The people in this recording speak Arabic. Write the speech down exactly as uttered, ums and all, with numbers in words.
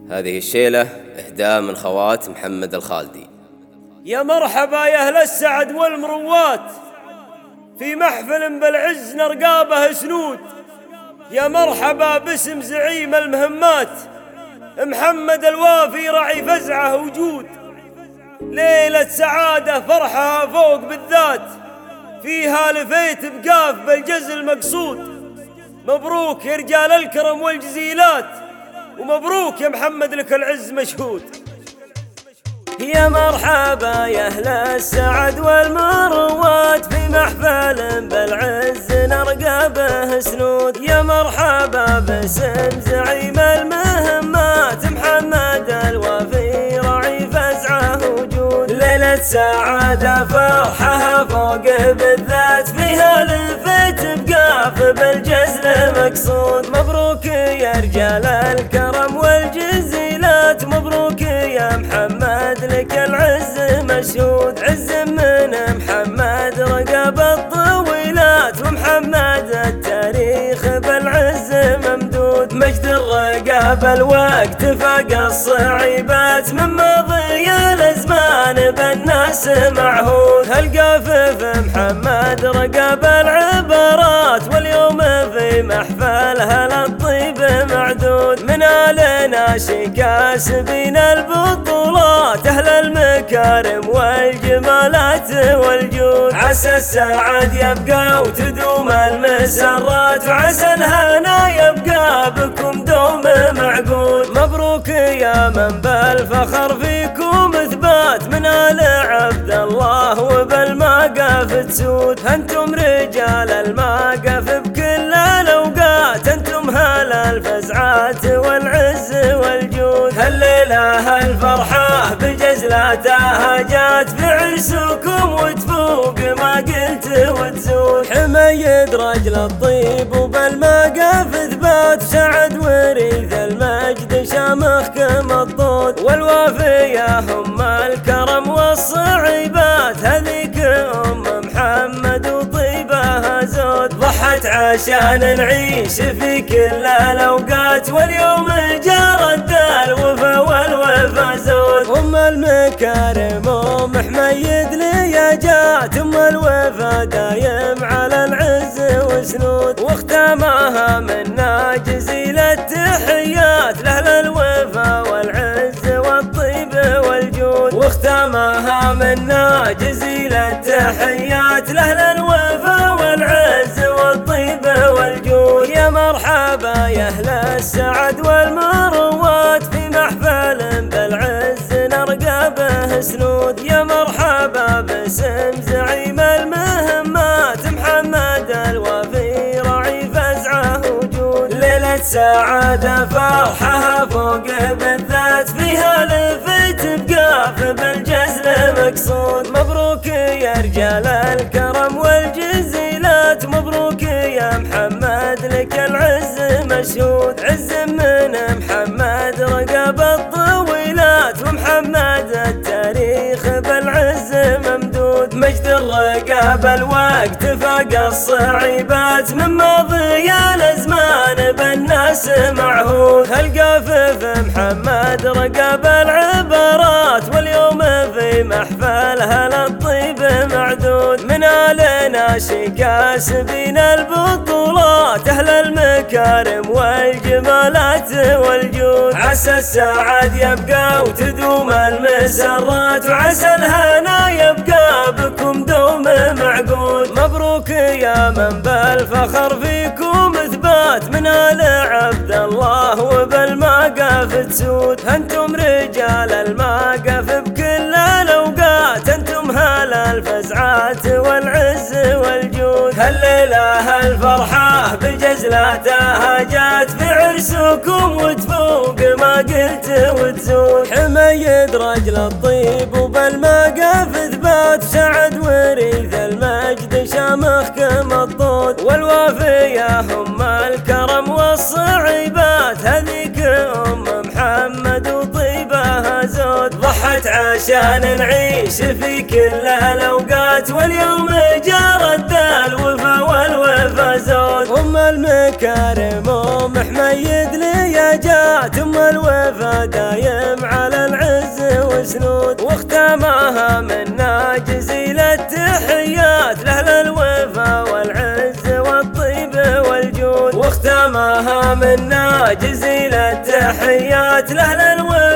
هذه الشيلة إهداء من خوات محمد الخالدي. يا مرحبا يا أهل السعد والمروات، في محفل بالعز نرقابه سنود. يا مرحبا باسم زعيم المهمات محمد الوافي رعي فزعه وجود. ليلة سعادة فرحة فوق بالذات، فيها لفيت بقاف بالجز المقصود. مبروك يا رجال الكرم والجزيلات، ومبروك يا محمد لك العز مشهود. يا مرحبا يا أهل السعد والمروات، في محفل بالعز نرقابه سنود. يا مرحبا باسم زعيم المهمات محمد الوافي رعي فزعه وجود. ليلة سعادة فرحة فوق بالذات، فيها لفت بقاف بالجزل مقصود. مبروك يا رجال الكرم والجزيلات، مبروك يا محمد لك العز مشهود. عز من محمد رقب الطويلات، ومحمد التاريخ بالعز ممدود. مجد الرقاب الوقت فاق الصعيبات، من ماضي الازمان بالناس معهود. هالقافف محمد رقب العبارات، واليوم في محفلها للطيب معدود. من آلنا كاسبين البطولات، أهل المكارم والجمالات والجود. عسى السعد يبقى وتدوم المسرات، وعسى الهنا يبقى بكم دوم معقود. مبروك يا من بالفخر فيكم اثبات، من آل عبد الله وبالماقف تسود. انتم رجال الماقف بكل الاوقات، انتم هال الفزعات والعز والجود. هالليلة الفرحة بجزلاتها جات، في عرسكم وتفوق ما قلت وتزود. حميد رجل الطيب وبالماقف ثبات، سعد وريث المجد شامخ كما الطود. والوافية هم الكرم والصعيبات، هذيك ام محمد وطيبها زود. ضحت عشان نعيش في كل الاوقات، واليوم جرى الوفا والوفا زود. ام المكارم ام حميد لي جات، ام الوفا دايم على العز وسنود. واختامها منا جزيل التحيات، لاهل الوفا والعز والطيب والجود. واختامها منا جزيل التحيات، لاهل الوفا والعز والطيب والجود. يا مرحبا يا أهل السعد والمروات، في محفل بالعز نرقابه سنود. يا مرحبا باسم زعيم المهمات محمد الوافي رعي فزعه وجود. ليلة سعادة فرحة فوق بالذات، فيها لفت بقاف بالجزل مقصود. مبروك يا رجال الكرم والجزيلات، مبروك يا محمد لك العز مشهود. عز من محمد رقب الطويلات، ومحمد التاريخ بالعز ممدود. مجد الرقاب الوقت فاق الصعيبات، من ماضي الازمان بالناس معهود. هالقافف محمد رقب العبارات، واليوم في محفلها للطيب معدود. من آلنا كاسبين البطولات، أهل المكارم والجمالات والجود. عسى السعد يبقى وتدوم المسرات، وعسى الهنا يبقى بكم دوم معقود. مبروك يا من بالفخر فيكم اثبات، من آل عبد الله وبالماقف تسود. انتم رجال الماقف بكل الاوقات، انتم هال الفزعات والعز والجود. هالليلة الفرحة بجزلاتها جات، في عرسكم وتفوق ما قلت وتزود. حميد رجل الطيب وبالماقف ثبات، سعد وريث المجد شامخ كما الطود. والوافية هم الكرم والصعيبات، هذيك ام محمد وطيبها زود. ضحت عشان نعيش في كل الاوقات، واليوم جرى الوفا والوفا زود. ام المكارم ام حميد لي جات، التحيات ام الوفا دايم على العز وسنود، واختامها منا جزيل التحيات لاهل الوفا والعز والطيب والجود، واختامها منا جزيل التحيات لاهل الوفا